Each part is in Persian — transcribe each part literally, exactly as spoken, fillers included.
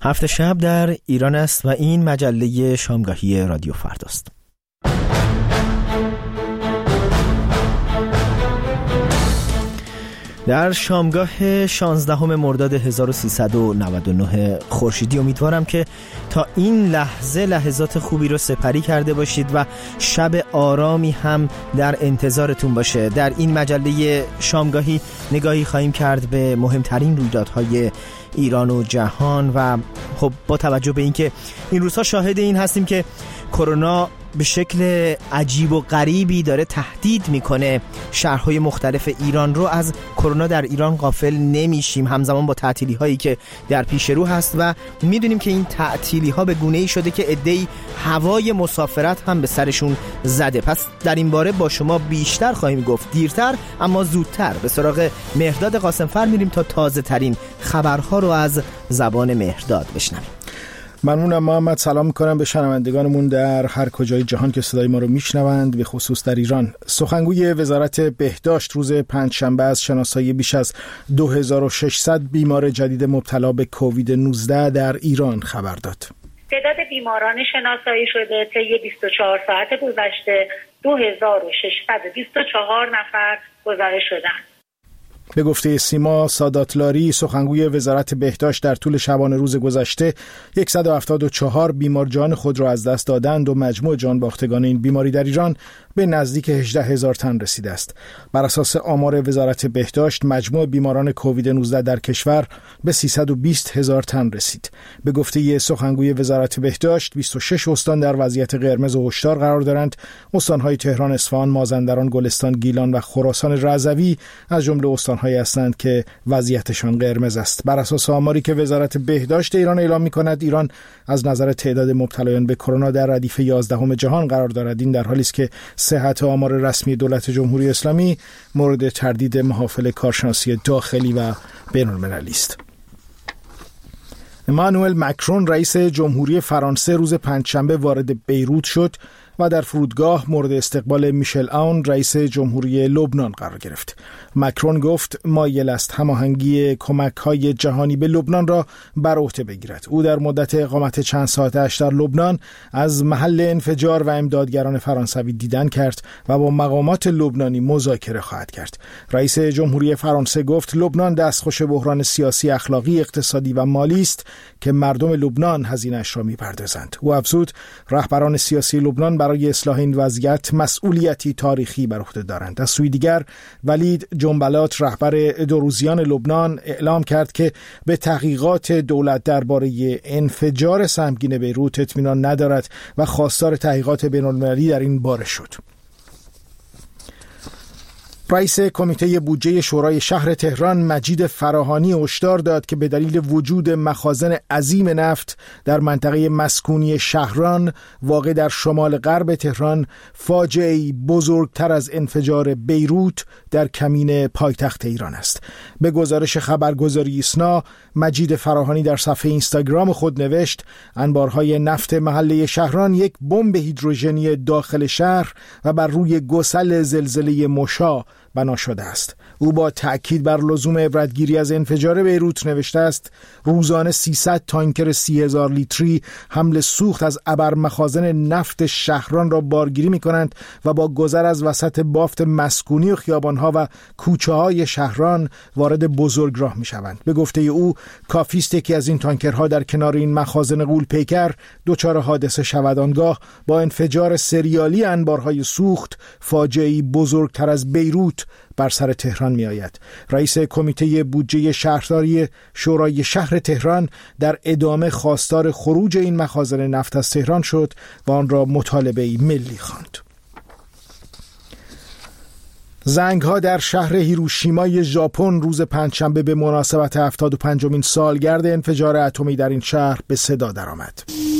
هفت شب در ایران است و این مجله شامگاهی رادیو فرداست. در شامگاه شانزدهم مرداد هزار و سیصد و نود و نه خورشیدی امیدوارم که تا این لحظه لحظات خوبی رو سپری کرده باشید و شب آرامی هم در انتظارتون باشه. در این مجله شامگاهی نگاهی خواهیم کرد به مهمترین رویدادهای ایران و جهان و خب با توجه به اینکه این روزها شاهد این هستیم که کرونا به شکل عجیب و غریبی داره تهدید میکنه شهرهای مختلف ایران رو، از کرونا در ایران غافل نمیشیم، همزمان با تعطیلی هایی که در پیش رو هست و میدونیم که این تعطیلی ها به گونه‌ای شده که عده‌ای هوای مسافرت هم به سرشون زده. پس در این باره با شما بیشتر خواهیم گفت، دیرتر اما زودتر. به سراغ مهرداد قاسمفر میریم تا تازه ترین خبرها رو از زبان مهرداد بشنویم. ممنونم محمد. سلام میکنم به شنوندگانمون در هر کجای جهان که صدای ما رو میشنوند، به خصوص در ایران. سخنگوی وزارت بهداشت روز پنجشنبه از شناسایی بیش از دو هزار و ششصد بیمار جدید مبتلا به کووید نوزده در ایران خبر داد. تعداد بیماران شناسایی شده طی بیست و چهار ساعت گذشته دو هزار و ششصد و بیست و چهار نفر گزارش شدند. به گفته سیما ساداتلاری، سخنگوی وزارت بهداشت، در طول شبانه روز گذشته صد و هفتاد و چهار بیمار جان خود را از دست دادند و مجموع جان باختگان این بیماری در ایران به نزدیک هجده هزار تن رسیده است. بر اساس آمار وزارت بهداشت، مجموع بیماران کووید نوزده در کشور به سیصد و بیست هزار تن رسید. به گفته سخنگوی وزارت بهداشت، بیست و شش استان در وضعیت قرمز و هشدار قرار دارند. استان‌های تهران، اصفهان، مازندران، گلستان، گیلان و خراسان رضوی از جمله استان‌هایی هستند که وضعیتشان قرمز است. بر اساس آماری که وزارت بهداشت ایران اعلام می‌کند، ایران از نظر تعداد مبتلایان به کرونا در ردیف یازدهم جهان قرار دارد. این در حالی است که صحت آمار رسمی دولت جمهوری اسلامی مورد تردید محافل کارشناسی داخلی و بین‌المللی است. امانوئل مکرون رئیس جمهوری فرانسه روز پنجشنبه وارد بیروت شد و در فرودگاه مورد استقبال میشل آون رئیس جمهوری لبنان قرار گرفت. مکرون گفت مایل است هماهنگی کمک‌های جهانی به لبنان را بر عهده بگیرد. او در مدت اقامت چند ساعتش در لبنان از محل انفجار و امدادگران فرانسوی دیدن کرد و با مقامات لبنانی مذاکره خواهد کرد. رئیس جمهوری فرانسه گفت لبنان دستخوش بحران سیاسی، اخلاقی، اقتصادی و مالی است که مردم لبنان هزینه‌اش را می‌پردازند. او افزود رهبران سیاسی لبنان برای اصلاح این وضعیت مسئولیتی تاریخی بر عهده دارند. از سوی دیگر ولید جنبلات رهبر دوروزیان لبنان اعلام کرد که به تحقیقات دولت درباره انفجار سهمگین بیروت اطمینان ندارد و خواستار تحقیقات بین‌المللی در این باره شد. رئیس کمیته بودجه شورای شهر تهران مجید فراهانی هشدار داد که به دلیل وجود مخازن عظیم نفت در منطقه مسکونی شهران واقع در شمال غرب تهران، فاجعه‌ای بزرگتر از انفجار بیروت در کمین پایتخت ایران است. به گزارش خبرگزاری ایسنا، مجید فراهانی در صفحه اینستاگرام خود نوشت انبارهای نفت محله شهران یک بمب هیدروژنی داخل شهر و بر روی گسل زلزله مشا بنا شده است. او با تأکید بر لزوم عبرتگیری از انفجار بیروت نوشته است روزانه سیصد تانکر سی هزار لیتری حمل سوخت از ابر مخازن نفت شهران را بارگیری می کنند و با گذر از وسط بافت مسکونی و خیابانها و کوچه های شهران وارد بزرگراه می شوند. به گفته او کافی است یکی از این تانکرها در کنار این مخازن غول پیکر دچار حادثه شود، آنگاه با انفجار سریالی انبارهای سوخت فاجعه‌ای بزرگتر از بیروت بر سر تهران می آید. رئیس کمیته بودجه شهرداری شورای شهر تهران در ادامه خواستار خروج این مخازن نفت از تهران شد و آن را مطالبه‌ای ملی خواند. زنگ‌ها در شهر هیروشیمای ژاپن روز پنجشنبه به مناسبت هفتاد و پنجمین سالگرد انفجار اتمی در این شهر به صدا درآمد.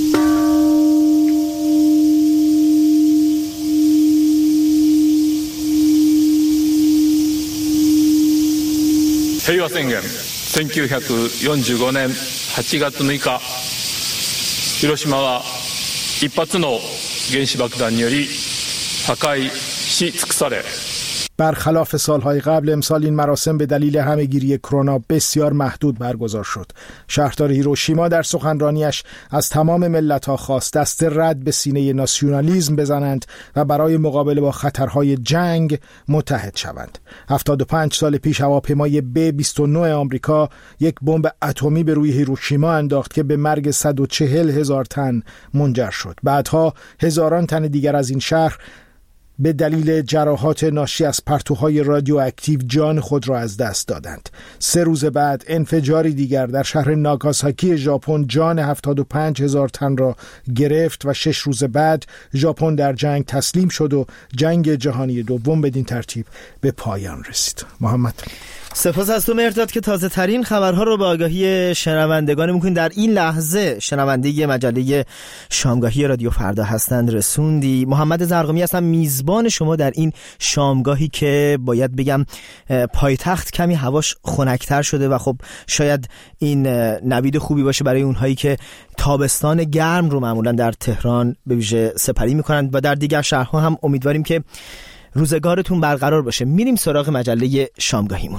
平和宣言せんきゅうひゃくよんじゅうごねんはちがつむいか、広島は一発の原子爆弾により破壊し尽くされ、 برخلاف سالهای قبل امسال این مراسم به دلیل همهگیری کرونا بسیار محدود برگزار شد. شهردار هیروشیما در سخنرانیش از تمام ملت‌ها خواست دست رد به سینه ناسیونالیسم بزنند و برای مقابله با خطرهای جنگ متحد شوند. هفتاد و پنج سال پیش هواپیمای بی بیست و نه آمریکا یک بمب اتمی به روی هیروشیما انداخت که به مرگ صد و چهل هزار تن منجر شد. بعدها هزاران تن دیگر از این شهر به دلیل جراحات ناشی از پرتوهای رادیواکتیو جان خود را از دست دادند. سه روز بعد انفجاری دیگر در شهر ناگاساکی ژاپن جان هفتاد و پنج هزار تن را گرفت و شش روز بعد ژاپن در جنگ تسلیم شد و جنگ جهانی دوم بدین ترتیب به پایان رسید. محمد، سپاس از تو مرداد که تازه ترین خبرها رو به آگاهی شنوندگان میکنید. در این لحظه شنونده مجله شامگاهی رادیو فردا هستند رسوندی. محمد زرقامی هستم، میزبان شما در این شامگاهی که باید بگم پایتخت کمی هواش خنک‌تر شده و خب شاید این نوید خوبی باشه برای اونهایی که تابستان گرم رو معمولا در تهران به ویژه سپری میکنند و در دیگر شهرها هم. امیدواریم که روزگارتون برقرار باشه. میریم سراغ مجله شامگاهیمون.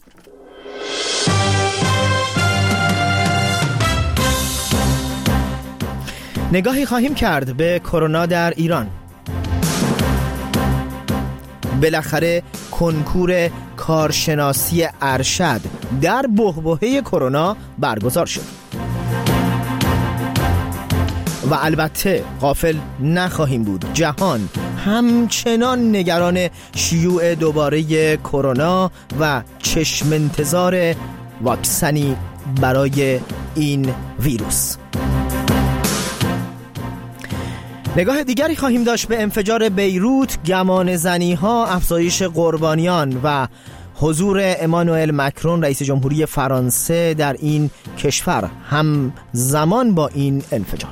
نگاهی خواهیم کرد به کرونا در ایران. بالاخره کنکور کارشناسی ارشد در بحبوحه کرونا برگزار شد و البته غافل نخواهیم بود، جهان همچنان نگران شیوع دوباره کرونا و چشم انتظار واکسنی برای این ویروس. نگاه دیگری خواهیم داشت به انفجار بیروت، گمان زنی ها، افزایش قربانیان و حضور امانوئل مکرون رئیس جمهوری فرانسه در این کشور هم زمان با این انفجار.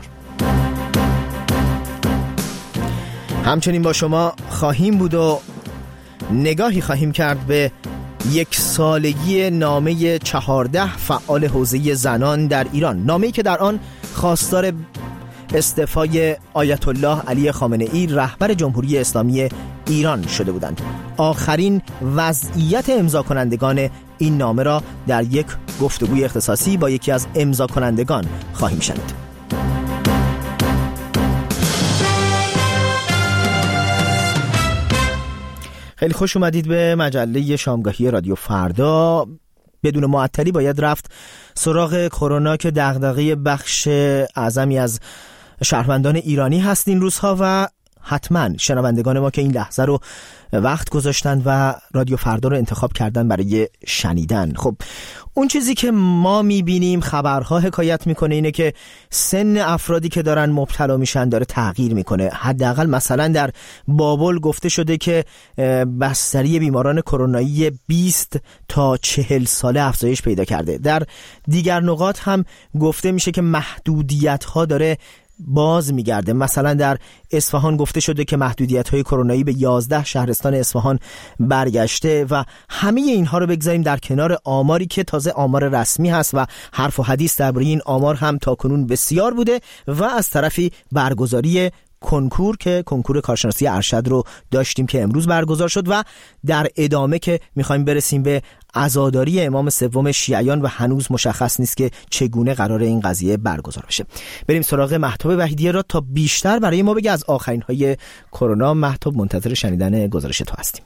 همچنین با شما خواهیم بود و نگاهی خواهیم کرد به یک سالگی نامه چهارده فعال حوزه زنان در ایران، نامه‌ای که در آن خواستار استعفای آیت الله علی خامنه ای رهبر جمهوری اسلامی ایران شده بودند. آخرین وضعیت امضا کنندگان این نامه را در یک گفتگوی اختصاصی با یکی از امضا کنندگان خواهیم شنید. خیلی خوش اومدید به مجله شامگاهی رادیو فردا. بدون معطلی باید رفت سراغ کرونا که دغدغه بخش اعظمی از شهروندان ایرانی هست این روزها و حتما شنوندگان ما که این لحظه رو وقت گذاشتن و رادیو فردا رو انتخاب کردن برای شنیدن. خب اون چیزی که ما میبینیم، خبرها حکایت میکنه اینه که سن افرادی که دارن مبتلا میشن داره تغییر میکنه. حداقل مثلا در بابل گفته شده که بستری بیماران کرونایی بیست تا چهل ساله افزایش پیدا کرده. در دیگر نقاط هم گفته میشه که محدودیت ها داره باز میگرده. مثلا در اصفهان گفته شده که محدودیت‌های کرونایی به یازده شهرستان اصفهان برگشته و همه اینها رو بگذاریم در کنار آماری که تازه آمار رسمی هست و حرف و حدیث درباره این آمار هم تاکنون بسیار بوده و از طرفی برگزاری کنکور که کنکور کارشناسی ارشد رو داشتیم که امروز برگزار شد و در ادامه که میخوایم برسیم به عزاداری امام سوم شیعیان و هنوز مشخص نیست که چگونه قرار این قضیه برگزار بشه. بریم سراغ مهتاب وحیدی را تا بیشتر برای ما بگه از آخرین های کرونا. مهتاب، منتظر شنیدن گزارش تو هستیم.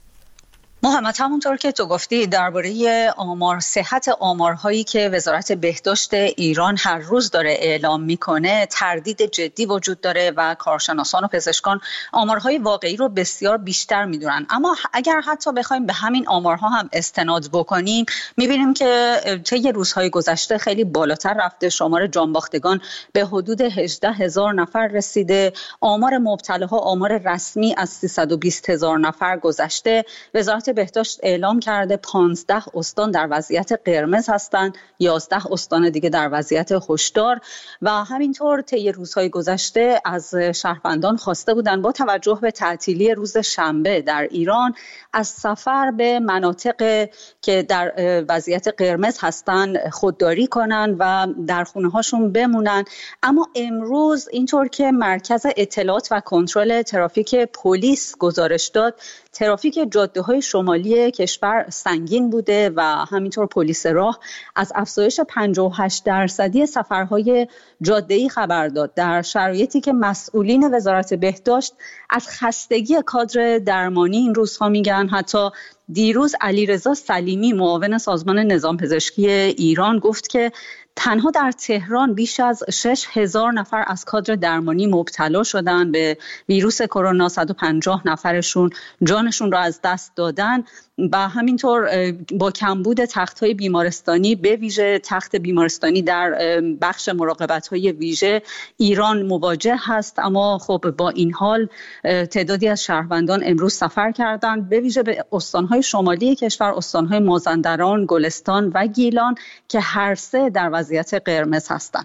محمد، همونطور که تو گفتی درباره آمار صحت آمارهایی که وزارت بهداشت ایران هر روز داره اعلام میکنه تردید جدی وجود داره و کارشناسان و پزشکان آمارهای واقعی رو بسیار بیشتر میدونن. اما اگر حتی بخوایم به همین آمارها هم استناد بکنیم میبینیم که طی روزهای گذشته خیلی بالاتر رفته. شمار جانباختگان به حدود هجده هزار نفر رسیده. آمار مبتلاها آمار رسمی از سیصد و بیست هزار نفر گذشته. وزارت بهداشت اعلام کرده پانزده استان در وضعیت قرمز هستند، یازده استان دیگه در وضعیت هشدار و همینطور طی روزهای گذشته از شهروندان خواسته بودند با توجه به تعطیلی روز شنبه در ایران از سفر به مناطق که در وضعیت قرمز هستند خودداری کنند و در خونه هاشون بمونن. اما امروز اینطور که مرکز اطلاعات و کنترل ترافیک پلیس گزارش داد ترافیک جاده‌های شمالی کشور سنگین بوده و همینطور پلیس راه از افزایش پنجاه و هشت درصدی سفرهای جاده‌ای خبر داد، در شرایطی که مسئولین وزارت بهداشت از خستگی کادر درمانی این روزها میگن. حتی دیروز علیرضا سلیمی معاون سازمان نظام پزشکی ایران گفت که تنها در تهران بیش از شش هزار نفر از کادر درمانی مبتلا شدن به ویروس کرونا، صد و پنجاه نفرشون جانشون را از دست دادن و همینطور با کمبود تخت‌های بیمارستانی، به ویژه تخت بیمارستانی در بخش مراقبت‌های ویژه ایران مواجه هست. اما خب با این حال تعدادی از شهروندان امروز سفر کردند، به ویژه به استان‌های شمالی کشور، استان‌های مازندران، گلستان و گیلان که هر سه در وضعیت قرمز هستند.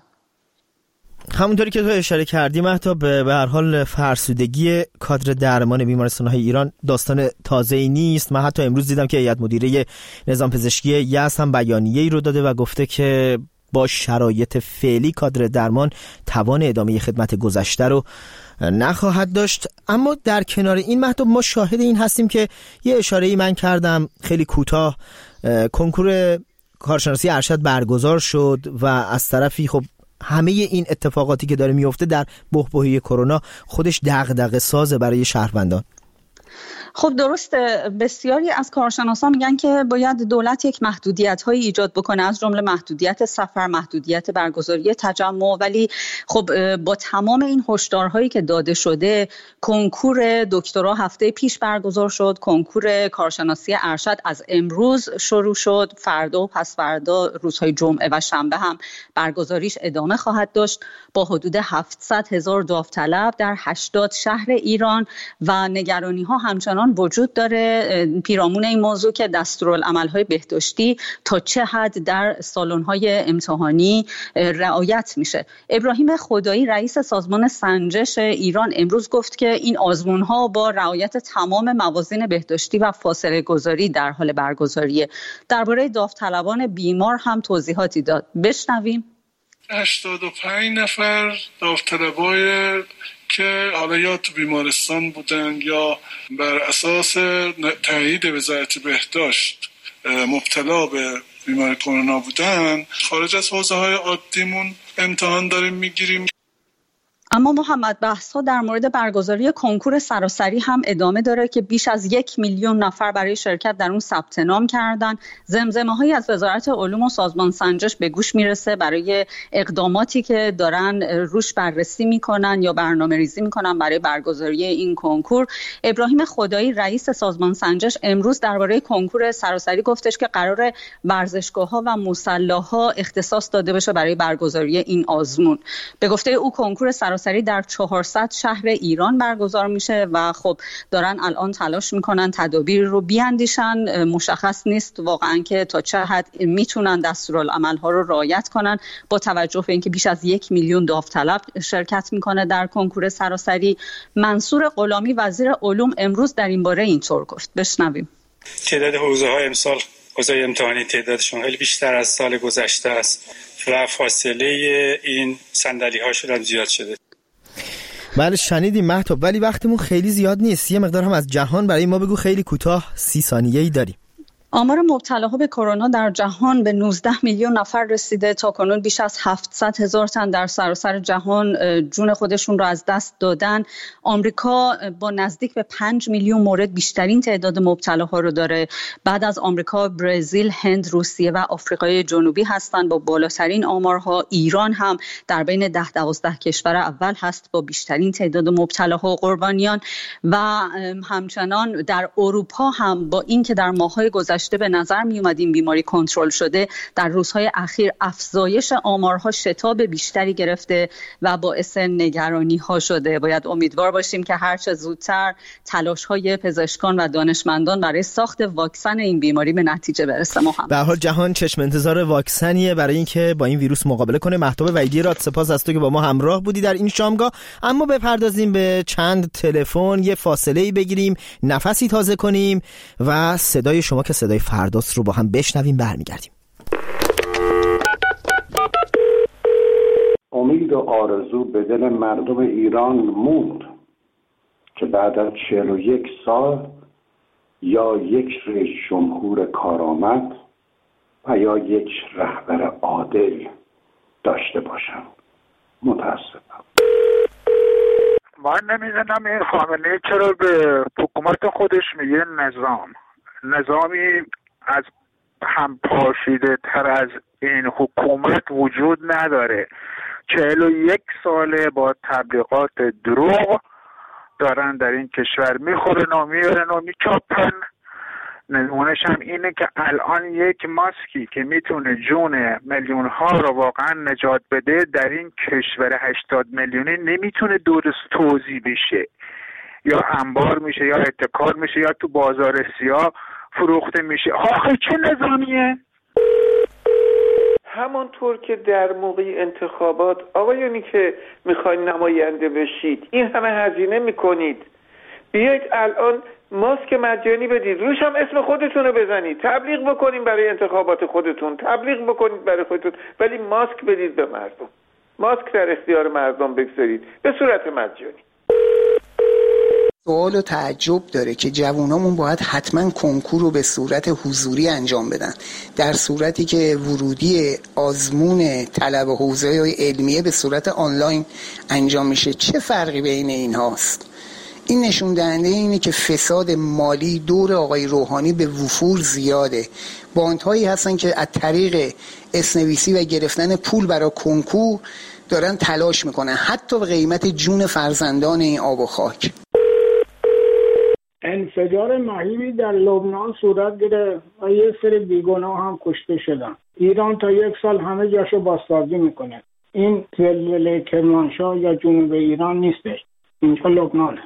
همونطوری که تو اشاره کردی مهتاب، به هر حال فرسودگی کادر درمان بیمارستان‌های ایران داستان تازه‌ای نیست. من حتی امروز دیدم که هیئت مدیره نظام پزشکی یزد هم بیانیه‌ای رو داده و گفته که با شرایط فعلی کادر درمان توان ادامه خدمت گذشته رو نخواهد داشت. اما در کنار این مهتاب ما شاهد این هستیم که یه اشاره‌ای من کردم خیلی کوتاه، کنکور کارشناسی ارشد برگزار شد و از طرفی خب همه این اتفاقاتی که داره میفته در بحبوحه کرونا خودش دغدغه سازه برای شهروندان. خب درسته، بسیاری از کارشناسان میگن که باید دولت یک محدودیت‌هایی ایجاد بکنه، از جمله محدودیت سفر، محدودیت برگزاری تجمع، ولی خب با تمام این هشدارهایی که داده شده، کنکور دکترا هفته پیش برگزار شد، کنکور کارشناسی ارشد از امروز شروع شد، فردا و پس فردا روزهای جمعه و شنبه هم برگزاریش ادامه خواهد داشت با حدود هفتصد هزار داوطلب در هشتاد شهر ایران و نگرانی‌ها همچنان وجود داره پیرامون این موضوع که دستورالعمل‌های بهداشتی تا چه حد در سالن‌های امتحانی رعایت میشه. ابراهیم خدایی رئیس سازمان سنجش ایران امروز گفت که این آزمون‌ها با رعایت تمام موازین بهداشتی و فاصله گذاری در حال برگزاریه. درباره داوطلبان بیمار هم توضیحاتی داد. بشنویم. هشتاد و پنج نفر داوطلبای که حالا یا تو بیمارستان بودن یا بر اساس تایید وزارت بهداشت مبتلا به بیماری کرونا بودن، خارج از حوزه های عادیمون امتحان داریم میگیریم. اما محمد، بحث‌ها در مورد برگزاری کنکور سراسری هم ادامه داره که بیش از یک میلیون نفر برای شرکت در اون ثبت نام کردن. زمزمه‌هایی از وزارت علوم و سازمان سنجش به گوش میرسه برای اقداماتی که دارن روش بررسی میکنن یا برنامه‌ریزی میکنن برای برگزاری این کنکور. ابراهیم خدایی رئیس سازمان سنجش امروز درباره کنکور سراسری گفتش که قرار ورزشگاه‌ها و مصلاها اختصاص داده بشه برای برگزاری این آزمون. به گفته او کنکور سراسری در چهارصد شهر ایران برگزار میشه و خب دارن الان تلاش میکنن تدابیر رو بیاندیشن. مشخص نیست واقعا که تا چه حد میتونن دستورالعمل‌ها رو رعایت کنن با توجه به اینکه بیش از یک میلیون داوطلب شرکت میکنه در کنکور سراسری. منصور غلامی وزیر علوم امروز در این باره اینطور گفت. بشنویم. تعداد حوزه‌های امسال حوزه امتحانی تعدادشون خیلی بیشتر از سال گذشته است و فاصله این صندلی‌ها شدن زیاد شده. بله شنیدیم مهتاب، ولی وقتمون خیلی زیاد نیست. یه مقدار هم از جهان برای ما بگو، خیلی کوتاه، سی ثانیه‌ای داریم. آمار مبتلاها به کرونا در جهان به نوزده میلیون نفر رسیده. تا کنون بیش از هفتصد هزار تن در سراسر جهان جون خودشون رو از دست دادن. آمریکا با نزدیک به پنج میلیون مورد بیشترین تعداد مبتلاها رو داره. بعد از آمریکا برزیل، هند، روسیه و آفریقای جنوبی هستند با بالاترین آمارها. ایران هم در بین ده دوازده کشور اول هست با بیشترین تعداد مبتلاها و قربانیان و همچنان در اروپا هم با اینکه در ماه‌های گذشته به نظر می اومد این بیماری کنترل شده، در روزهای اخیر افزایش آمارها شتاب بیشتری گرفته و باعث نگرانی ها شده. باید امیدوار باشیم که هر چه زودتر تلاش های پزشکان و دانشمندان برای ساخت واکسن این بیماری به نتیجه برسه. محمد، به هر حال جهان چشم انتظار واکسنیه برای اینکه با این ویروس مقابله کنه. مهتاب وحیدی راد، سپاس از تو که با ما همراه بودی در این شامگاه. اما بپردازیم به چند تلفن، یه فاصله‌ای بگیریم، نفسی تازه کنیم و صدای شما که صدای فرداست رو با هم بشنویم. برمیگردیم. امید و آرزو به دل مردم ایران موند که بعد از چهل و یک سال یا یک رئیس جمهور کارآمد و یا یک رهبر عادل داشته باشم. متاسفم. من نمیدونم این خامنه‌ای چرا به حکومت خودش میگه نظام. نظامی از هم پاشیده تر از این حکومت وجود نداره. چهل و یک ساله با تبلیغات دروغ دارن در این کشور میخورن و میرن و میچاپن. نمونش هم اینه که الان یک ماسکی که میتونه جون میلیون ها رو واقعا نجات بده در این کشور هشتاد میلیونی نمیتونه درست توزیع بشه، یا انبار میشه یا احتکار میشه یا تو بازار سیاه فروخته میشه. آخه چه نظامیه؟ همانطور که در موقع انتخابات آقایونی که میخواین نماینده بشید این همه هزینه میکنید، بیایید الان ماسک مجانی بدید، روش هم اسم خودتون رو بزنید، تبلیغ بکنید برای انتخابات خودتون، تبلیغ بکنید برای خودتون، ولی ماسک بدید به مردم، ماسک در اختیار مردم بگذارید به صورت مجانی. سوال و تعجب داره که جوانامون باید حتما کنکور رو به صورت حضوری انجام بدن، در صورتی که ورودی آزمون طلب حوزه علمیه به صورت آنلاین انجام میشه. چه فرقی بین این هاست؟ این نشون دهنده اینه که فساد مالی دور آقای روحانی به وفور زیاده. باندهایی هستن که از طریق اسنویسی و گرفتن پول برای کنکور دارن تلاش میکنن، حتی به قیمت جون فرزندان این آب و خاک. انفجار مهیبی در لبنان صورت گرفت و یه سری بیگناه هم کشته شدن. ایران تا یک سال همه جاشو بازسازی میکنه. این زلزله کرمانشاه یا جنوب ایران نیستش، اینجا لبنانه.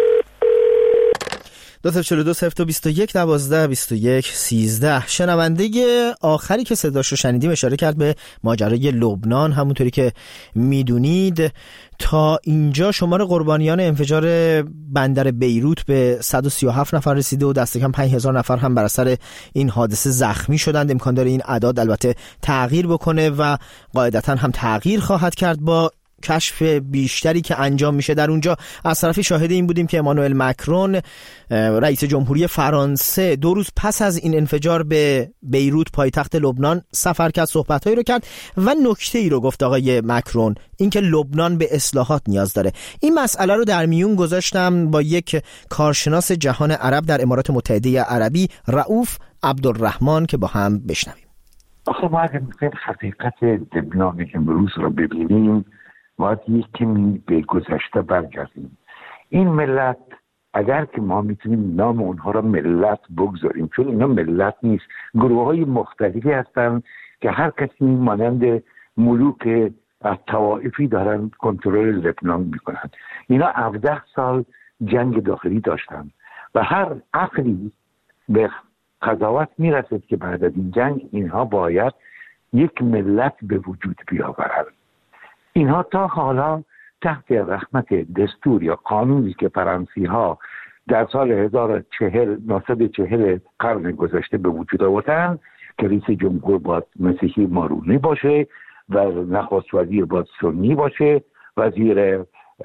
دو تا چهل و دو صفر بیست و یک دوازده بیست و یک سیزده. شنونده آخری که صداشو شنیدیم اشاره کرد به ماجرای لبنان. همونطوری که میدونید تا اینجا شمار قربانیان انفجار بندر بیروت به صد و سی و هفت نفر رسیده و دست کم پنج هزار نفر هم بر اثر این حادثه زخمی شدند. امکان داره این اعداد البته تغییر بکنه و قاعدتا هم تغییر خواهد کرد با کشف بیشتری که انجام میشه در اونجا. از طرفی شاهد این بودیم که امانوئل مکرون رئیس جمهوری فرانسه دو روز پس از این انفجار به بیروت پایتخت لبنان سفر کرد، صحبتایی رو کرد و نکته‌ای رو گفت آقای مکرون، اینکه لبنان به اصلاحات نیاز داره. این مسئله رو در میون گذاشتم با یک کارشناس جهان عرب در امارات متحده عربی، رؤوف عبدالرحمن، که با هم بشنویم. آخه ما اگر میخوایم حقیقت لبنان امروز رو ببینیم باید یک کمی به گذشته برگردیم. این ملت اگر که ما میتونیم نام اونها را ملت بگذاریم، چون اینا ملت نیست، گروه های مختلفی هستن که هر کسی مانند ملوک طوائفی دارن کنترل لبنان میکنن. اینا هفده سال جنگ داخلی داشتن و هر عقلی به قضاوت میرسد که بعد از این جنگ اینها باید یک ملت به وجود بیاورند. اینها تا حالا تحت رحمت دستور یا قانونی که فرانسی ها در سال هزار و نهصد و چهل قرن گذشته به وجود آوردن که رئیس جمهور باید مسیحی مارونی باشه و نخست وزیر باید سنی باشه، وزیر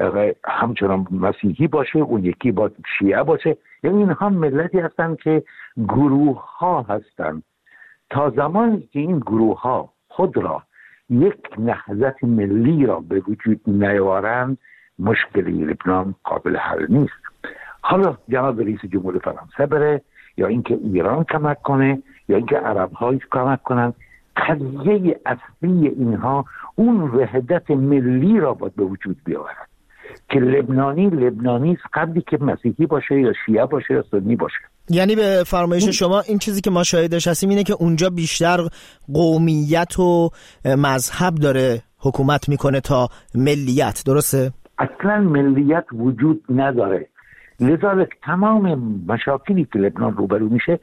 همچنان مسیحی باشه، اون یکی باید شیعه باشه. یعنی اینها ملتی هستن که گروه ها هستن. تا زمانی که این گروه ها خود را یک نهضت ملی را به وجود نیاورند مشکلی لبنان قابل حل نیست. حالا جناب رئیس جمهور فرانسه بره یا اینکه ایران کمک کنه یا اینکه عرب ها کمک کنن، قضیه اصلی اینها اون وحدت ملی را باید به وجود بیاورد که لبنانی لبنانی است قبلی که مسیحی باشه یا شیعه باشه یا سنی باشه. یعنی به فرمایش شما این چیزی که ما شاهدش هستیم اینه که اونجا بیشتر قومیت و مذهب داره حکومت میکنه تا ملیت، درسته؟ اصلا ملیت وجود نداره. لذا تمام مشاکلی که لبنان روبرو میشه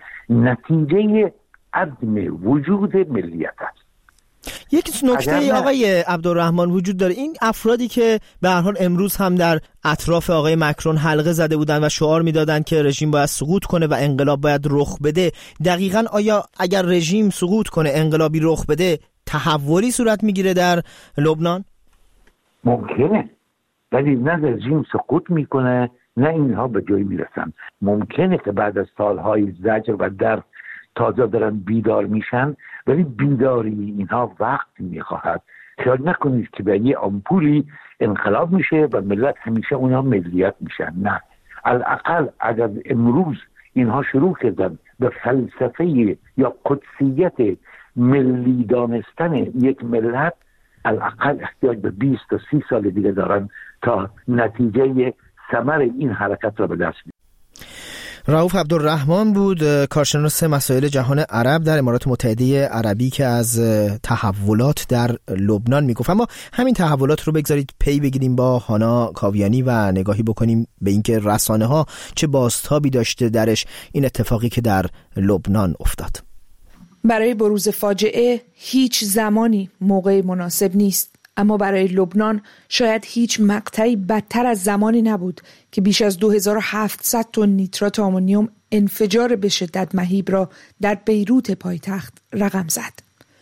نتیجه عدم وجود ملیت است. یک نکته آقای عبدالرحمن وجود داره، این افرادی که به هر حال امروز هم در اطراف آقای مکرون حلقه زده بودن و شعار میدادن که رژیم باید سقوط کنه و انقلاب باید رخ بده، دقیقاً آیا اگر رژیم سقوط کنه انقلابی رخ بده تحولی صورت میگیره در لبنان؟ ممکنه، ولی نه رژیم سقوط میکنه نه اینها به جایی میرسن. ممکنه که بعد از سالهای زجر و درد تازه دارن بیدار میشن، ولی بیداری اینها وقت میخواهد. خیال نکنید که به یه آمپولی انقلاب میشه و ملت همیشه اونها ملیت میشن. نه، الاقل اگر امروز اینها شروع کردن به فلسفه یا قدسیت ملی دانستن یک ملت، الاقل احتیاج به بیست تا سی سال دیگه دارن تا نتیجه ثمر این حرکت را به دست بیارن. رؤوف عبدالرحمن بود، کارشناس مسائل جهان عرب در امارات متحده عربی که از تحولات در لبنان میگفت. اما همین تحولات رو بگذارید پی بگیریم با هانا کاویانی و نگاهی بکنیم به اینکه رسانه ها چه بازتابی داشته درش این اتفاقی که در لبنان افتاد. برای بروز فاجعه هیچ زمانی موقع مناسب نیست، اما برای لبنان شاید هیچ مقطعی بدتر از زمانی نبود که بیش از دو هزار و هفتصد تن نیترات آمونیوم انفجار به شدت مهیب را در بیروت پایتخت رقم زد.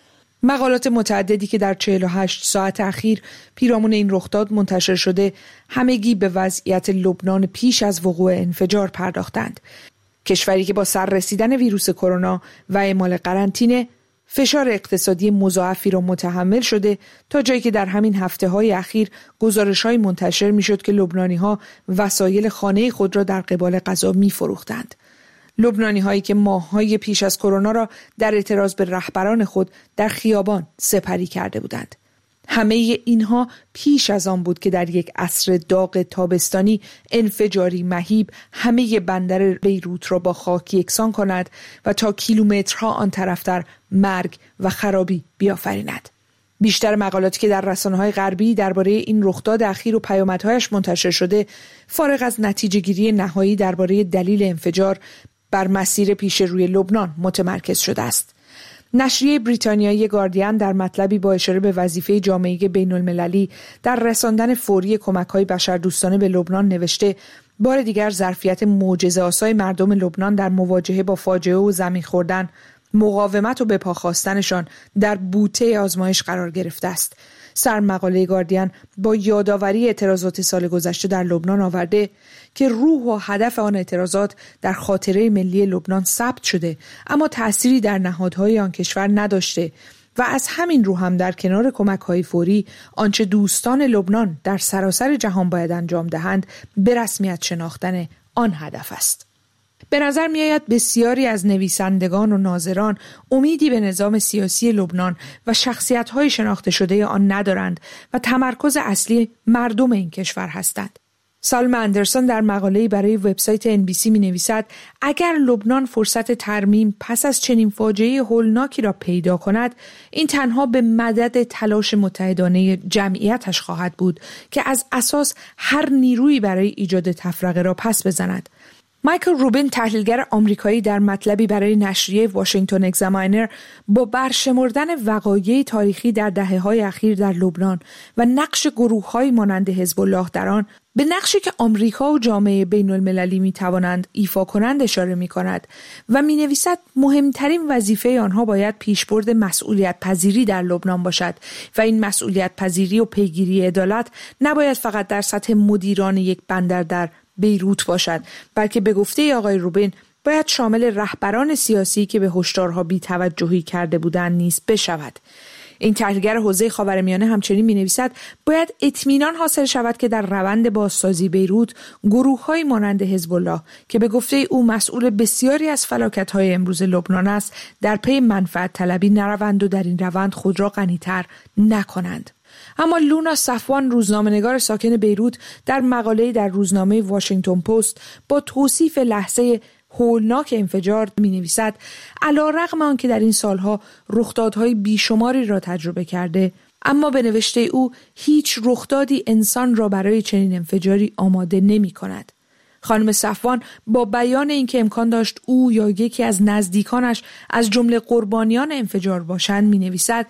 مقالات متعددی که در چهل و هشت ساعت اخیر پیرامون این رخداد منتشر شده همگی به وضعیت لبنان پیش از وقوع انفجار پرداختند. کشوری که با سر رسیدن ویروس کرونا و اعمال قرنطینه فشار اقتصادی مضاعفی را متحمل شده، تا جایی که در همین هفته‌های اخیر گزارش‌های منتشر می‌شد که لبنانی‌ها وسایل خانه خود را در قبال غذا می‌فروختند. لبنانی‌هایی که ماه‌های پیش از کرونا را در اعتراض به رهبران خود در خیابان سپری کرده بودند. همه اینها پیش از آن بود که در یک عصر داغ تابستانی انفجاری مهیب همه بندر بیروت را با خاک یکسان کند و تا کیلومترها آن طرفتر مرگ و خرابی بیافریند. بیشتر مقالاتی که در رسانه‌های غربی درباره این رخداد اخیر و پیامدهایش منتشر شده، فارغ از نتیجه گیری نهایی درباره دلیل انفجار، بر مسیر پیش روی لبنان متمرکز شده است. نشریه بریتانیایی گاردین در مطلبی با اشاره به وظیفه جامعه بین المللی در رساندن فوری کمک‌های بشردوستانه به لبنان نوشته بار دیگر ظرفیت معجزه‌آسای مردم لبنان در مواجهه با فاجعه و زمین خوردن، مقاومت و به پا خواستنشان در بوته آزمایش قرار گرفته است. سرمقاله گاردین با یادآوری اعتراضات سال گذشته در لبنان آورده که روح و هدف آن اعتراضات در خاطره ملی لبنان ثبت شده، اما تأثیری در نهادهای آن کشور نداشته و از همین رو هم در کنار کمک‌های فوری آنچه دوستان لبنان در سراسر جهان باید انجام دهند به رسمیت شناختن آن هدف است. به نظر می آید بسیاری از نویسندگان و ناظران امیدی به نظام سیاسی لبنان و شخصیت‌های شناخته شده آن ندارند و تمرکز اصلی مردم این کشور هستند. سالما اندرسون در مقاله‌ای برای وبسایت ان بی سی می نویسد اگر لبنان فرصت ترمیم پس از چنین فاجعه هولناکی را پیدا کند، این تنها به مدد تلاش متحدانه جمعیتش خواهد بود که از اساس هر نیرویی برای ایجاد تفرقه را پس بزند. مایکل روبین، تحلیلگر آمریکایی، در مطلبی برای نشریه واشنگتن اگزاماینر با برشمردن وقایع تاریخی در دهه‌های اخیر در لبنان و نقش گروه‌های مانند حزب الله در آن به نقشی که آمریکا و جامعه بین المللی می توانند ایفا کنند اشاره می کند و می نویسد مهمترین وظیفه آنها باید پیشبرد مسئولیت پذیری در لبنان باشد و این مسئولیت پذیری و پیگیری عدالت نباید فقط در سطح مدیران یک بندر در بیروت باشد، بلکه به گفته آقای روبین باید شامل رهبران سیاسی که به هشدارها بی‌توجهی کرده بودند نیز بشود. این تحلیلگر حوزه خاورمیانه همچنین می‌نویسد باید اطمینان حاصل شود که در روند بازسازی بیروت گروه‌های مانند حزب الله که به گفته او مسئول بسیاری از فلاکت‌های امروز لبنان است، در پی منفعت طلبی نروند و در این روند خود را غنی‌تر نکنند. اما لونا صفوان، روزنامه‌نگار ساکن بیروت، در مقاله‌ای در روزنامه واشنگتن پست با توصیف لحظه هولناک انفجار می‌نویسد علی‌رغم آنکه در این سالها رخدادهای بیشماری را تجربه کرده، اما به نوشته او هیچ رخدادی انسان را برای چنین انفجاری آماده نمی‌کند. خانم صفوان با بیان اینکه امکان داشت او یا یکی از نزدیکانش از جمله قربانیان انفجار باشند می‌نویسد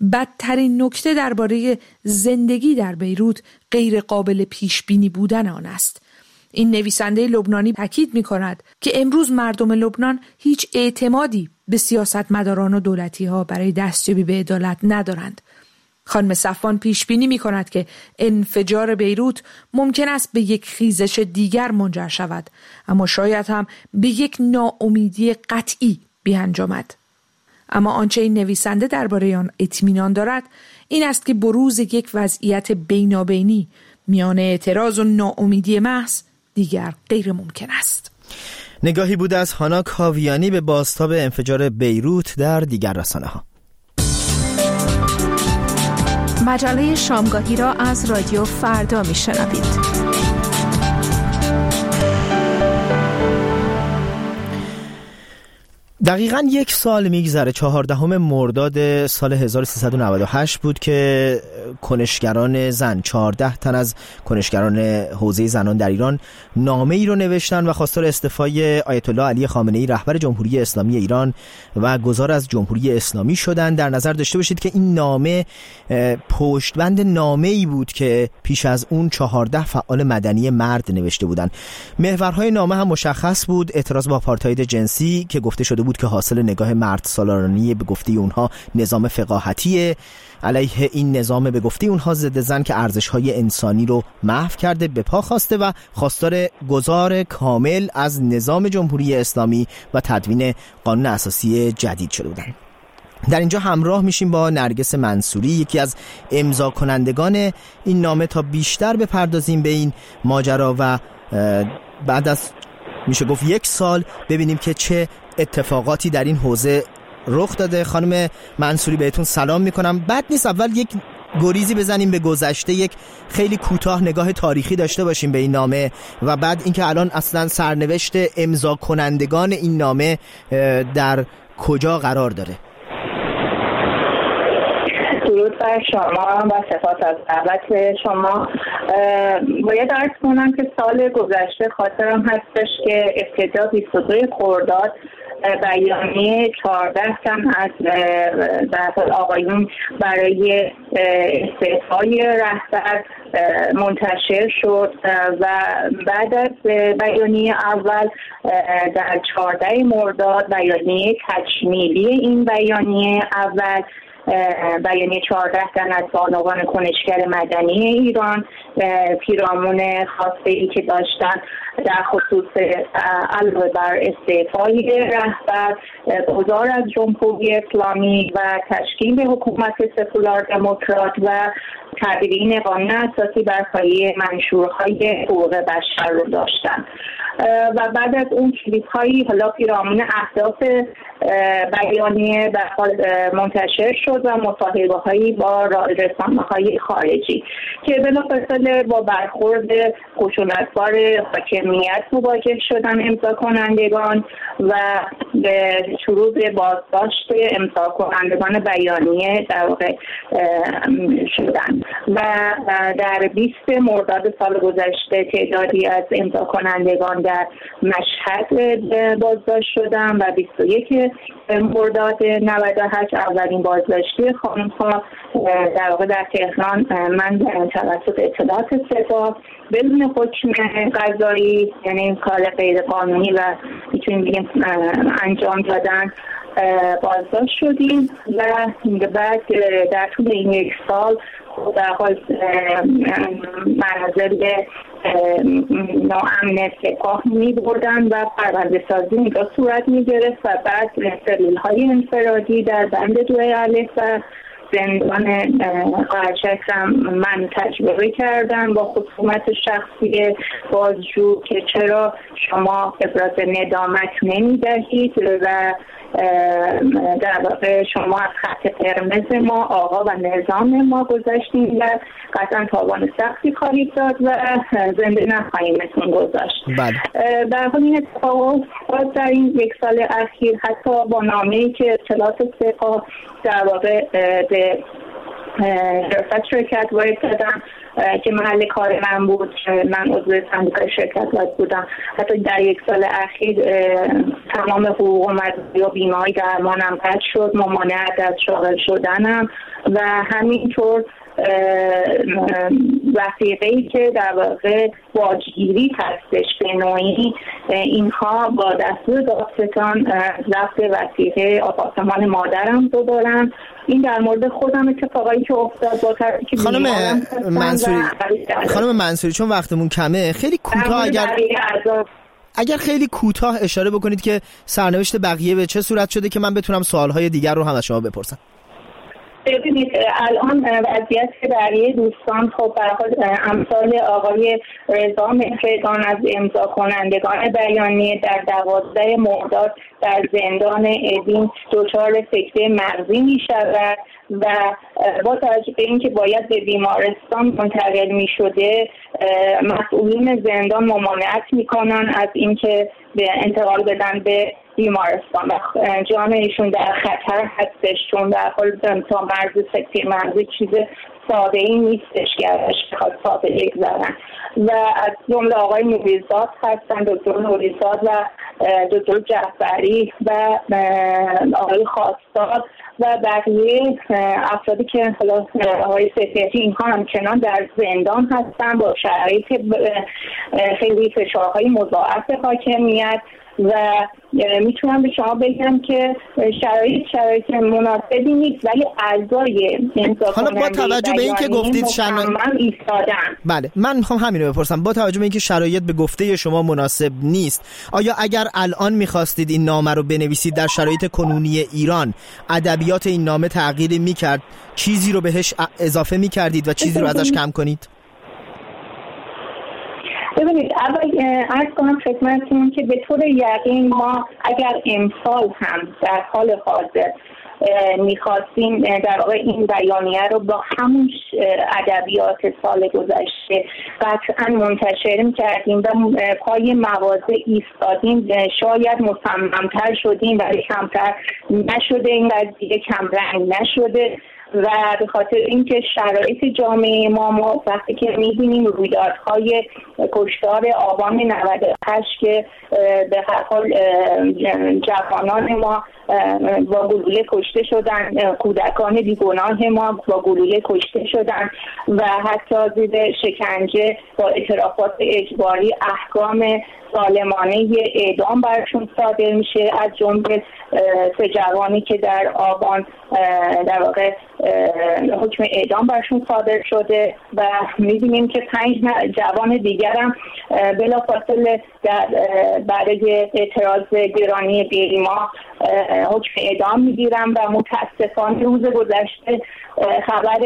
بدترین نکته درباره زندگی در بیروت غیر قابل پیش بینی بودن آن است. این نویسنده لبنانی تاکید می‌کند که امروز مردم لبنان هیچ اعتمادی به سیاستمداران و دولتی‌ها برای دستیابی به عدالت ندارند. خانم صفوان پیش بینی می کند که انفجار بیروت ممکن است به یک خیزش دیگر منجر شود، اما شاید هم به یک ناامیدی قطعی بیانجامد. اما آنچه این نویسنده درباره آن اطمینان دارد این است که بروز یک وضعیت بینابینی میان اعتراض و ناامیدی محض دیگر غیر ممکن است. نگاهی بود از هانا کاویانی به بازتاب انفجار بیروت در دیگر رسانه‌ها. مجله شامگاهی را از رادیو فردا میشنوید. دقیقاً یک سال میگذره، چهاردهم مرداد سال هزار و سیصد و نود و هشت بود که کنشگران زن، چهارده تن از کنشگران حوزه زنان در ایران نامه ای رو نوشتن و خواستار استعفای آیت الله علی خامنه‌ای رهبر جمهوری اسلامی ایران و گذار از جمهوری اسلامی شدن. در نظر داشته باشید که این نامه پشتبند نامه ای بود که پیش از اون چهارده فعال مدنی مرد نوشته بودند. محورهای نامه هم مشخص بود: اعتراض با آپارتاید جنسی که گفته شده بود که حاصل نگاه مرد سالارانی به گفته اونها نظام فقاهتیه، علیه این نظام به گفته اونها ضد زن که ارزش‌های انسانی رو محو کرده به پا خواسته و خواستار گذار کامل از نظام جمهوری اسلامی و تدوین قانون اساسی جدید شده بودند. در اینجا همراه میشیم با نرگس منصوری، یکی از امضا کنندگان این نامه، تا بیشتر بپردازیم به این ماجرا و بعد از میشه گفت یک سال ببینیم که چه اتفاقاتی در این حوزه رخ داده. خانم منصوری بهتون سلام میکنم. بد نیست اول یک گریزی بزنیم به گذشته، یک خیلی کوتاه نگاه تاریخی داشته باشیم به این نامه و بعد اینکه الان اصلا سرنوشت امضا کنندگان این نامه در کجا قرار داره. درود بر شما و سپاس از دعوت شما. باید عرض کنم که سال گذشته خاطرم هستش که ابتدا بیست و دو خرداد بیانیه چهارده تن از در آقایون برای استعفای رهبر منتشر شد و بعد از بیانیه اول در چهارده مرداد بیانیه تکمیلی این بیانیه اول، بیانیه چهارده تن از بانوان کنشگر مدنی ایران پیرامون خواسته ای که داشتن در خصوص علاوه بر استعفای رهبر، گذار از جمهوری اسلامی و تشکیل حکومت سکولار دموکرات و تدوین قانون اساسی بر پایه منشورهای حقوق بشر رو داشتن. و بعد از اون کلیپ‌هایی حالا پیرامون اهداف بیانیه به حال منتشر شد و مصاحبه‌هایی با رسانه‌های خارجی که بلافاصله با برخورد خشونتبار حاکمیت مواجه شدن امضا کنندگان و به شروع به بازداشت امضا کنندگان بیانیه در واقع شدن و در بیست مرداد سال گذشته تعدادی از امضا کنندگان در مشهد بازداشت شدن و بیست و یک مرداد نود و هشت اولین بازداشتی خانم‌ها در واقع در تهران من توسط اطلاعات سپاه بدون حکم قضایی، یعنی این کار غیر قانونی و میتونیم بگیم انجام دادن، بازداشت شدیم و بعد در طول این یک سال در حال مناظر ناامن سپاه می بردن و پرونده سازی اینجا صورت می گرفت و بعد سلول های انفرادی در بند دو الف و زندان قرچک هم من تجربه کردم با خصومت شخصی بازجو که چرا شما ابراز ندامت نمی دهید و در واقع شما از خط قرمز ما آقا و نظام ما گذاشتیم و قطعا تاوان سختی خواهید داد و زنده نخواهیمتون گذاشت. در حال این اتفاقات در این یک سال اخیر حتی با نامه‌ای که اطلاعات سپاه در واقع به حرفت شرکت وارد دادم که محل کار من بود که من عضو صندوق شرکت وارد بودم، حتی در یک سال اخیر تمام حقوق و مزایا و بیمه های درمانم قطع شد، ممانعت از شاغل شدنم و همینطور وثیقه‌ای که در واقع باجگیری هستش به نوعی، اینها با دستور دادستان ضبط وثیقه آپارتمان مادرم رو دارن. این در مورد خودم اتفاقایی که افتاد با که خانم منصوری خانم منصوری چون وقتمون کمه، خیلی کوتاه اگر اگر خیلی کوتاه اشاره بکنید که سرنوشت بقیه به چه صورت شده که من بتونم سوالهای دیگر رو هم از شما بپرسم. ببینید الان وضعیت بقیه دوستان خب به حال امثال آقای رضا مهرگان از امضا کنندگان بیانیه در دوازده مرداد در زندان اوین دچار سکته مغزی می شود و با توجه به اینکه باید به بیمارستان منتقل می شده، مسئولین زندان ممانعت می کنن از اینکه به انتقال بدن به بیمارستان و جان ایشون در خطر هستش، چون در حال تا مرز سکته مغزی چیز ساده ای نیستش که ازش بخواد ساده بگذرن. و از جمله آقای نوریزاد هستن، دکتر نوریزاد و دکتر جعفری و آقای خواستار و بقیه افرادی که حالا آقای سفیری، اینها همچنان در زندان هستن با شرایط خیلی فشارهای مضاعف حاکمیت و میتونم به شما بگم که شرایط شرایط مناسبی نیست، ولی اعضای امضا کننده با توجه به اینکه گفتید شرایط ایستادن. بله من میخوام همین رو بپرسم، با توجه به اینکه شرایط به گفته شما مناسب نیست، آیا اگر الان میخواستید این نامه رو بنویسید در شرایط کنونی ایران، ادبیات این نامه تغییری میکرد، چیزی رو بهش اضافه میکردید و چیزی رو ازش کم کنید؟ ببینید اول عرض کنم خدمتتون که به طور یقین ما اگر امسال هم در حال حاضر میخواستیم در واقع این بیانیه رو با همون ادبیات سال گذشته قطعا منتشر می‌کردیم و پای مواضع ایستادیم، شاید مصمم‌تر شدیم ولی کمتر نشده، این قضیه کم رنگ نشده و به خاطر اینکه شرایط جامعه ما ما وقتی که می‌بینیم رویدادهای کشتار آبان نود و هشت که به هر حال جوانان ما با گلوله کشته شدن، کودکان بیگناه ما با گلوله کشته شدن و حتی زیر شکنجه با اعترافات اجباری احکام ظالمانه اعدام برشون صادر میشه، از جمله سه جوانی که در آبان در واقع حکم اعدام برشون صادر شده و می‌بینیم که پنج جوان دیگر هم بلافاصله در برای اعتراض گرانی بیما حکم اعدام میگیرن و متاسفانه روز گذشته خبر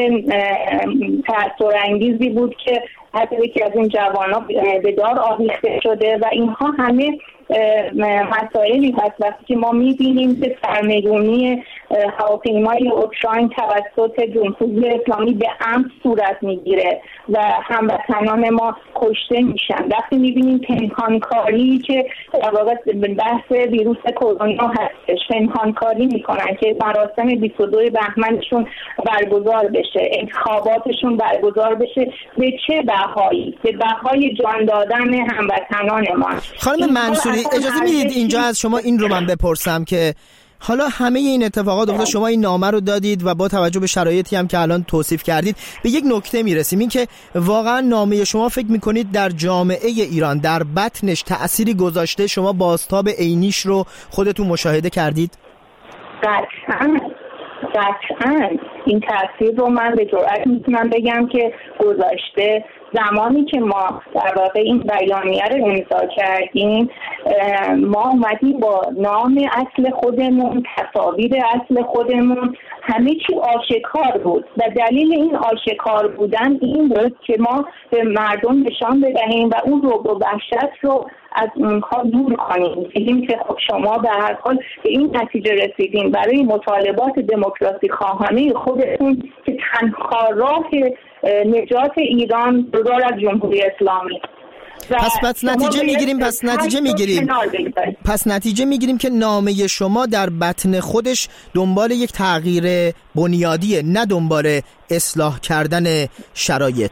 تأثیرانگیزی بود که حتی یکی از این جوانان به دار آویخته شده و اینها همه مسائلی هست وقتی که ما می‌بینیم که سرنگونی هواپیمای اوکراین توسط جمهوری اسلامی به عمد صورت میگیره و هموطنان ما کشته میشن. وقتی می‌بینیم پنهانکاری که در واقع بحث ویروس کرونا هستش، پنهانکاری میکنن که مراسم بیست و دو بهمنشون برگزار بشه، انتخاباتشون برگزار بشه، به چه بهایی؟ به بهای جان دادن هموطنان ما. خانم منصوری اجازه میدید اینجا از شما این رو من بپرسم که حالا همه این اتفاقات افتاد، شما این نامه رو دادید و با توجه به شرایطی هم که الان توصیف کردید به یک نکته میرسیم، این که واقعا نامه شما فکر میکنید در جامعه ایران در بطنش تأثیری گذاشته؟ شما بازتاب عینیش رو خودتون مشاهده کردید؟ قطعاً قطعاً این تأثیر رو من به جرئت میتونم بگم که گذاشته. زمانی که ما در واقع این بیانیه رو امضا کردیم، ما اومدیم با نام اصل خودمون، تصاویر اصل خودمون، همه چی آشکار بود و دلیل این آشکار بودن این بود که ما به مردم نشان بدهیم و اون رعب و وحشت رو از اونها دور کنیم، بگیم که خب شما به هر حال به این نتیجه رسیدیم برای مطالبات دموکراسی خواهانه خودتون که تنها راه نجات ایران جدا از جمهوری اسلامی. پس پس نتیجه میگیریم پس نتیجه میگیریم پس نتیجه میگیریم که نامه شما در بطن خودش دنبال یک تغییر بنیادیه، نه دنبال اصلاح کردن شرایط.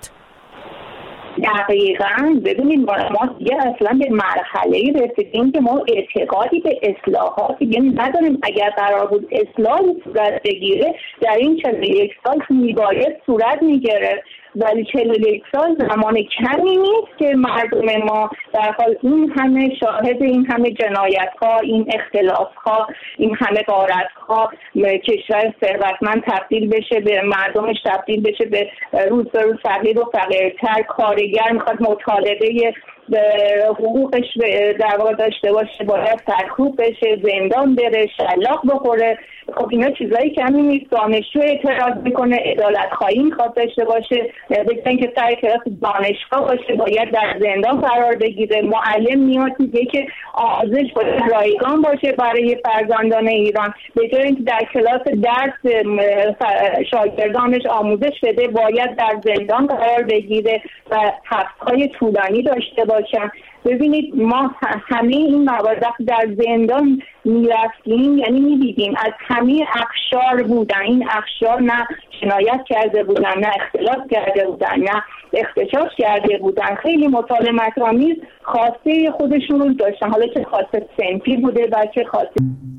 دقیقاً. ببینید ما دیگه اصلا به مرحله‌ای رسیدیم که ما اعتقادی به اصلاحات دیگه نداریم. اگر قرار بود اصلاحی صورت بگیره در این چند یک سال میباید صورت میگرفت ولی چهل و یک سال زمان کمی نیست که مردم ما در حال این همه شاهد این همه جنایت‌ها، این اختلاف‌ها، این همه غارت‌ها، کشور ثروتمند تبدیل بشه به مردمش تبدیل بشه به روز به روز فقیر و فقیرتر، کارگر میخواد مطالبه حقوقش در واقع داشته باشه، باید سرکوب بشه، زندان بره، شلاق بخوره. خب اینا چیزایی کمی نیست. دانشجو اعتراض میکنه، عدالت خواهی میخواد داشته باشه، بگن که سر کلاس دانشگاه باشه باید در زندان قرار بگیره. معلم میاد میگه که آموزش باید رایگان باشه برای فرزندان ایران، به جای اینکه در کلاس درس شاگردانش آموزش بده باید در زندان قرار بگیره و حبس‌های طولانی داشته باشن. ببینید ما همه این موارد در زندان میرفتیم، یعنی میدیدیم از همه اقشار بودن. این اقشار نه جنایت کرده بودن، نه اختلاف کرده بودن، نه اختشاش کرده بودن، خیلی مظالمت آمیز خواسته خودشون رو داشتن، حالا چه خواسته صنفی بوده و چه خواسته.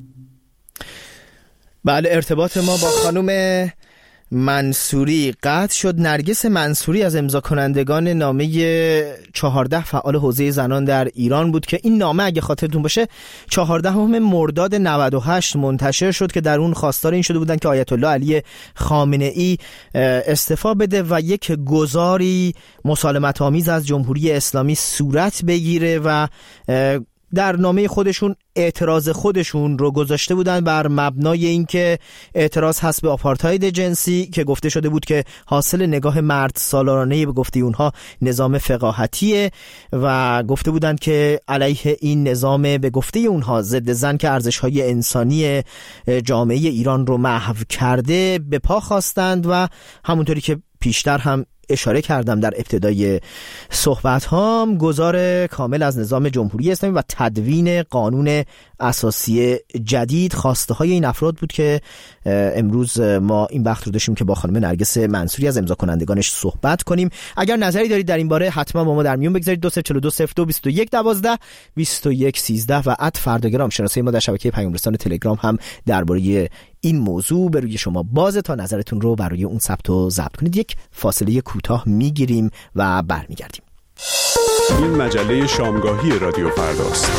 بله، ارتباط ما با خانم منصوری قطع شد. نرگس منصوری از امضا کنندگان نامه چهارده فعال حوزه زنان در ایران بود که این نامه اگه خاطرتون باشه چهاردهم مرداد نود و هشت منتشر شد که در اون خواستار این شده بودن که آیت الله علی خامنه ای استعفا بده و یک گزاری مسالمت آمیز از جمهوری اسلامی صورت بگیره و در نامه خودشون اعتراض خودشون رو گذاشته بودن بر مبنای اینکه اعتراض هست به آپارتاید جنسی که گفته شده بود که حاصل نگاه مرد سالارانه به گفته اونها نظام فقاهتیه و گفته بودن که علیه این نظام به گفته اونها ضد زن که ارزش‌های انسانی جامعه ایران رو محو کرده به پا خواستند و همونطوری که پیشتر هم اشاره کردم در ابتدای صحبت هام، گذار کامل از نظام جمهوری اسلامی و تدوین قانون اساسی جدید خواسته های این افراد بود که امروز ما این بخت رو داشتیم که با خانم نرگس منصوری از امضا کنندگانش صحبت کنیم. اگر نظری دارید در این باره حتما با ما در میون بگذارید. دو صفر چهار دو صفر دو بیست و یک دوازده بیست و یک سیزده و ات فرداگرام شناسه ما در شبکه پیام رسان تلگرام هم درباره این موضوع به روی شما بازه تا نظرتون رو برای اون ثبت و ضبط کنید. یک فاصله کوتاه میگیریم و برمیگردیم. این مجله شامگاهی رادیو فرداست.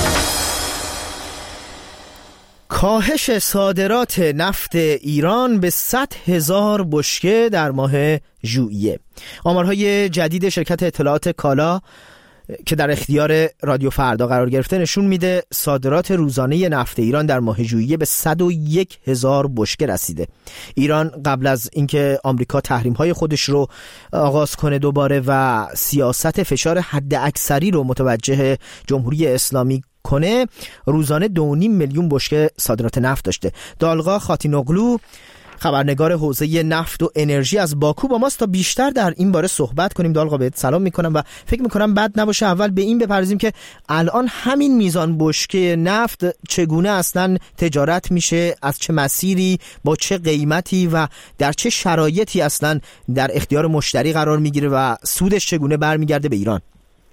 کاهش صادرات نفت ایران به صد هزار بشکه در ماه ژوئیه. آمارهای جدید شرکت اطلاعات کالا که در اختیار رادیو فردا قرار گرفته نشون میده صادرات روزانه نفت ایران در ماه ژوئیه به صد و یک هزار بشکه رسیده. ایران قبل از اینکه آمریکا تحریم‌های خودش رو آغاز کنه دوباره و سیاست فشار حد اکثری رو متوجه جمهوری اسلامی کنه، روزانه دو و نیم میلیون بشکه صادرات نفت داشته. دالغا خاتینوغلو خبرنگار حوزه نفت و انرژی از باکو با ماست تا بیشتر در این باره صحبت کنیم. دالغا بهت سلام میکنم و فکر میکنم بد نباشه اول به این بپردازیم که الان همین میزان بشکه نفت چگونه اصلا تجارت میشه، از چه مسیری، با چه قیمتی و در چه شرایطی اصلا در اختیار مشتری قرار میگیره و سودش چگونه برمیگرده به ایران.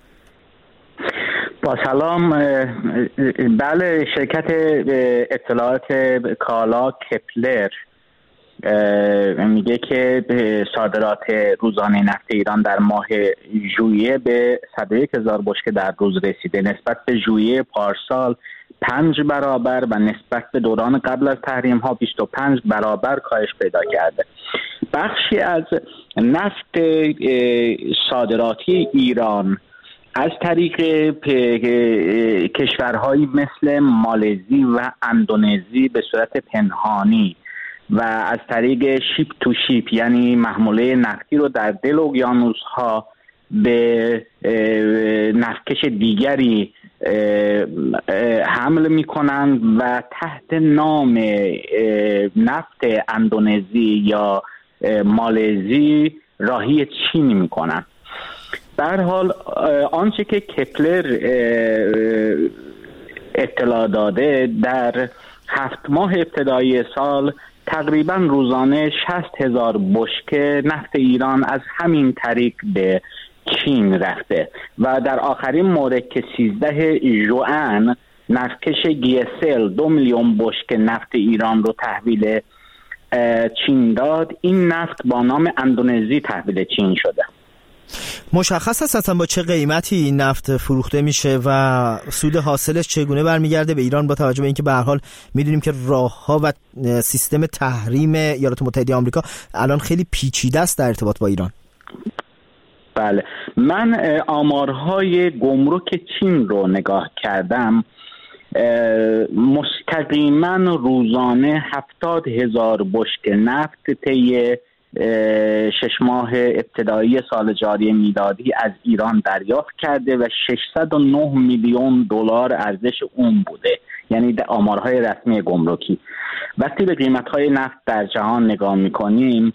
با سلام. بله، شرکت اطلاعات کالا کپلر میگه که صادرات روزانه نفت ایران در ماه ژوئیه به صد و یک هزار بشکه در روز رسیده. نسبت به ژوئیه پارسال پنج برابر و نسبت به دوران قبل از تحریم ها بیست و پنج برابر کاهش پیدا کرده. بخشی از نفت صادراتی ایران از طریق کشورهایی مثل مالزی و اندونزی به صورت پنهانی و از طریق شیپ تو شیپ یعنی محموله نفتی رو در دل اقیانوس ها به نفتکش دیگری حمل می کنند و تحت نام نفت اندونزی یا مالزی راهی چین می کنند. به هر حال آنچه که کپلر اطلاع داده، در هفت ماه ابتدایی سال تقریبا روزانه شصت هزار بشکه نفت ایران از همین طریق به چین رفته و در آخرین مورد که سیزده ژوئن نفتکش گی اس ال دو میلیون بشکه نفت ایران رو تحویل چین داد، این نفت با نام اندونزی تحویل چین شده. مشخص است اصلا با چه قیمتی این نفت فروخته میشه و سود حاصلش چگونه برمیگرده به ایران، با توجه به اینکه به هر حال میدونیم که راهها و سیستم تحریم ایالات متحده آمریکا الان خیلی پیچیده است در ارتباط با ایران؟ بله، من آمارهای گمرک چین رو نگاه کردم. مستقیما روزانه هفتاد هزار بشکه نفت طی شش ماه ابتدایی سال جاری میلادی از ایران دریافت کرده و ششصد و نه میلیون دلار ارزش اون بوده، یعنی آمارهای رسمی گمرکی. وقتی به قیمت‌های نفت در جهان نگاه می‌کنیم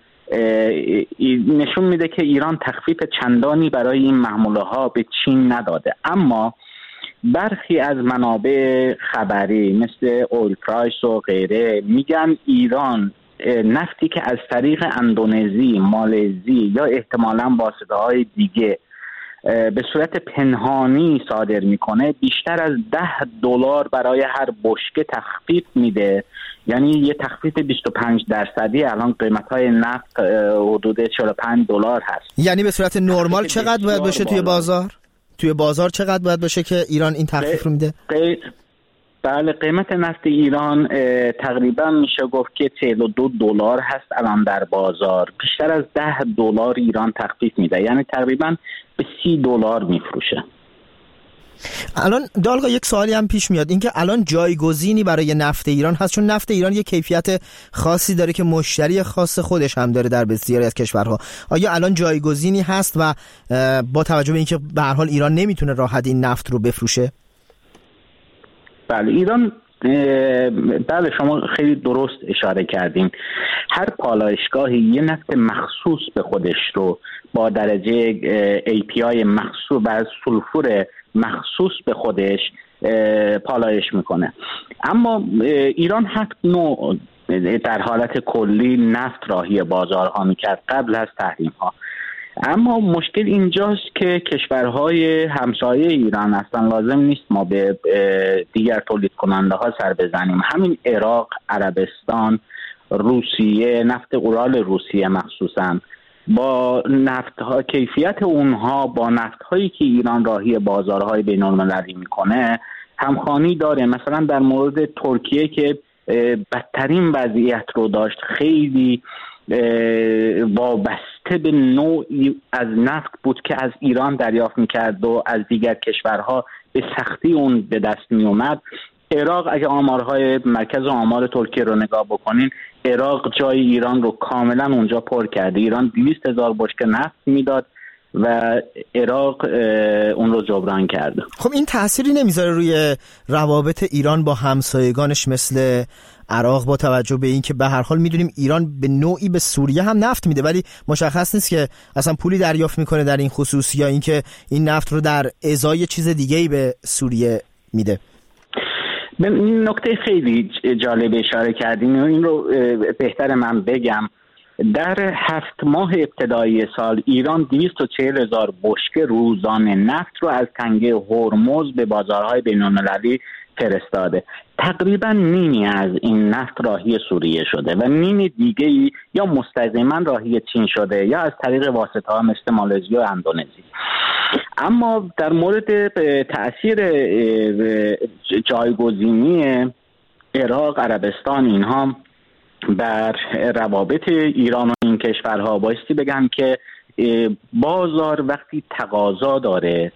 نشون میده که ایران تخفیف چندانی برای این محموله‌ها به چین نداده، اما برخی از منابع خبری مثل اویل پرایس و غیره میگن ایران نفتی که از طریق اندونزی، مالزی یا احتمالاً واسطه‌های دیگه به صورت پنهانی صادر میکنه بیشتر از ده دلار برای هر بشکه تخفیف میده، یعنی یه تخفیف بیست و پنج درصدی. الان قیمت‌های نفت حدود چهل و پنج دلار هست. یعنی به صورت نرمال چقدر باید باشه توی بازار؟ توی بازار چقدر باید باشه که ایران این تخفیف رو میده؟ بله، قیمت نفت ایران تقریبا میشه گفت که چهل و دو دلار هست الان در بازار. بیشتر از ده دلار ایران تخفیف میده، یعنی تقریبا به سی دلار میفروشه. الان دالقا یک سوالی هم پیش میاد، اینکه الان جایگزینی برای نفت ایران هست؟ چون نفت ایران یک کیفیت خاصی داره که مشتری خاص خودش هم داره در بسیاری از کشورها. آیا الان جایگزینی هست و با توجه به اینکه به هر حال ایران نمیتونه راحت این نفت رو بفروشه؟ بله، ایران بله شما خیلی درست اشاره کردین. هر پالایشگاهی یه نفت مخصوص به خودش رو با درجه ای پی آی مخصوص و سولفور مخصوص به خودش پالایش میکنه. اما ایران هفت نوع در حالت کلی نفت راهی بازارها میکرد قبل از تحریم ها. اما مشکل اینجاست که کشورهای همسایه ایران اصلا لازم نیست ما به دیگر تولید کننده ها سر بزنیم. همین عراق، عربستان، روسیه، نفت اورال روسیه مخصوصا با نفت ها، کیفیت اونها با نفت هایی که ایران راهی بازارهای بین المللی میکنه همخوانی داره. مثلا در مورد ترکیه که بدترین وضعیت رو داشت، خیلی وابسته به نوعی از نفت بود که از ایران دریافت میکرد و از دیگر کشورها به سختی اون به دست میومد. عراق اگه آمارهای مرکز آمار ترکیه رو نگاه بکنین، عراق جای ایران رو کاملا اونجا پر کرده. ایران دویست هزار بشکه نفت میداد و عراق اون رو جبران کرده. خب این تأثیری نمیذاره روی روابط ایران با همسایگانش مثل عراق، با توجه به این که به هر حال میدونیم ایران به نوعی به سوریه هم نفت میده ولی مشخص نیست که اصلا پولی دریافت میکنه در این خصوص یا اینکه این نفت رو در ازای چیز دیگه‌ای به سوریه میده؟ این نکته خیلی جالب اشاره کردین، این رو بهتر من بگم. در هفت ماه ابتدایی سال ایران دویست و چهل هزار بشکه روزانه نفت رو از تنگه هرمز به بازارهای بین‌المللی فرستاده. تقریبا نیمی از این نفت راهی سوریه شده و نیم دیگه ای یا مستقیما راهی چین شده یا از طریق واسطه‌ها مثل مالزی و اندونزی. اما در مورد تأثیر جایگزینی عراق، عربستان اینها بر روابط ایران و این کشورها بایستی بگم که بازار وقتی تقاضا داره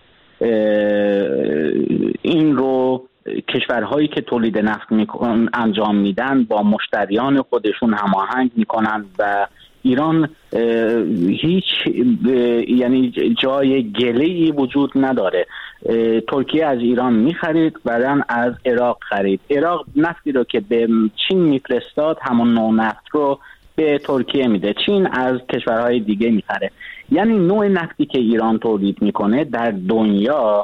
این رو کشورهایی که تولید نفت میکن انجام میدن با مشتریان خودشون هماهنگ میکنن و ایران هیچ یعنی جای گله‌ای وجود نداره. ترکیه از ایران میخرید، بعدن از عراق خرید. عراق نفتی رو که به چین میفرستاد همون نوع نفت رو به ترکیه میده. چین از کشورهای دیگه میخره. یعنی نوع نفتی که ایران تولید میکنه در دنیا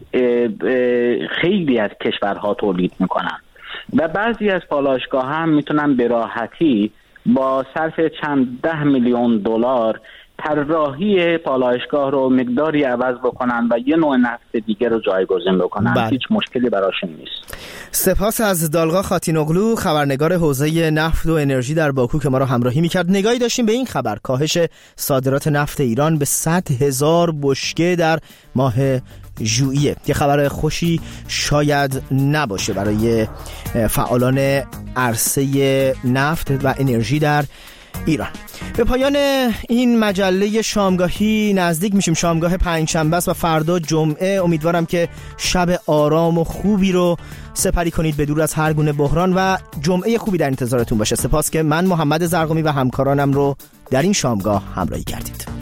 خیلی از کشورها تولید میکنن و بعضی از پالایشگاه هم میتونن به راحتی با صرف چند ده میلیون دلار طراحی پالایشگاه رو مقداری عوض بکنن و یه نوع نفت دیگه رو جایگزین بکنن. بله. هیچ مشکلی براشون نیست. سپاس از دالغا خاتینوغلو، خبرنگار حوزه نفت و انرژی در باکو که ما را همراهی میکرد. نگاهی داشتیم به این خبر: کاهش صادرات نفت ایران به صد هزار بشکه در ماه ژوئیه. یه خبر خوشی شاید نباشه برای فعالان عرصه نفت و انرژی در ایران. به پایان این مجله شامگاهی نزدیک میشیم. شامگاه پنجشنبه است و فردا جمعه. امیدوارم که شب آرام و خوبی رو سپری کنید به دور از هر گونه بحران و جمعه خوبی در انتظارتون باشه. سپاس که من محمد زرقمی و همکارانم رو در این شامگاه همراهی کردید.